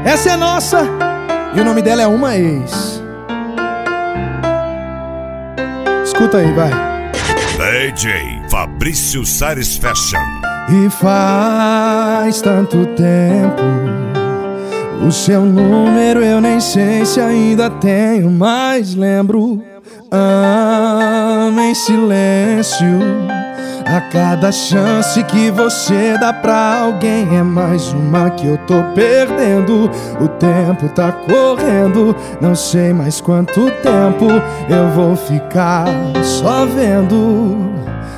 Essa é nossa e o nome dela é Uma Ex. Escuta aí, vai. DJ Fabrício Sares Fashion. E faz tanto tempo, o seu número eu nem sei se ainda tenho, mas lembro. Amo em silêncio. A cada chance que você dá pra alguém é mais uma que eu tô perdendo. O tempo tá correndo, não sei mais quanto tempo eu vou ficar só vendo.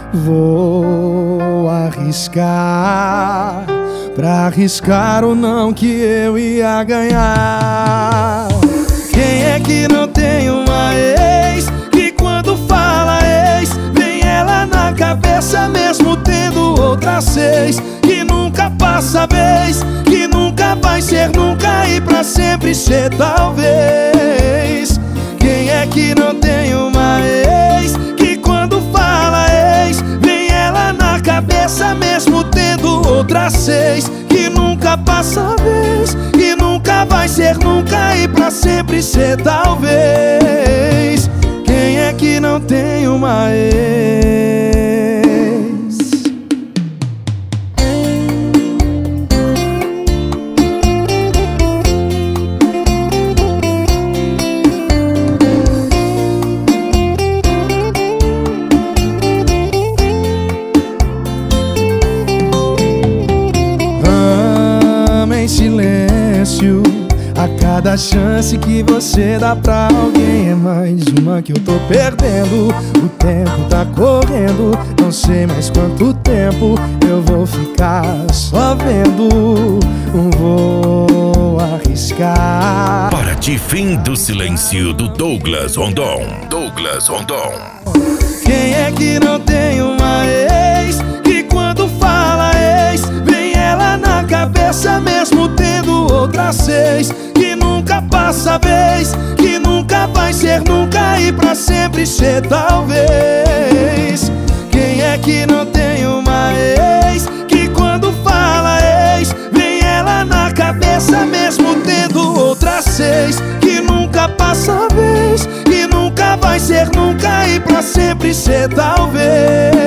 Vou arriscar, pra arriscar o não que eu ia ganhar. Quem é que não tem uma ex que quando fala ex vem ela na cabeça mesmo tendo outras seis? Que nunca passa vez, que nunca vai ser nunca e pra sempre ser talvez. Quem é que não tem uma ex que quando fala ex vem ela na cabeça mesmo tendo outras seis? Que nunca passa vez, que nunca vai ser nunca e pra sempre ser talvez. Quem é que não tem uma ex? Silêncio. A cada chance que você dá pra alguém é mais uma que eu tô perdendo. O tempo tá correndo, não sei mais quanto tempo eu vou ficar só vendo. Vou arriscar. Para ti, fim do silêncio do Douglas Rondon. Douglas Rondon. Quem é que não tem uma ex que quando fala ex vem ela na cabeça mesmo tendo outras seis? Que nunca passa vez, que nunca vai ser nunca e pra sempre ser talvez. Quem é que não tem uma ex que quando fala ex vem ela na cabeça mesmo tendo outras seis? Que nunca passa vez, que nunca vai ser nunca e pra sempre ser talvez.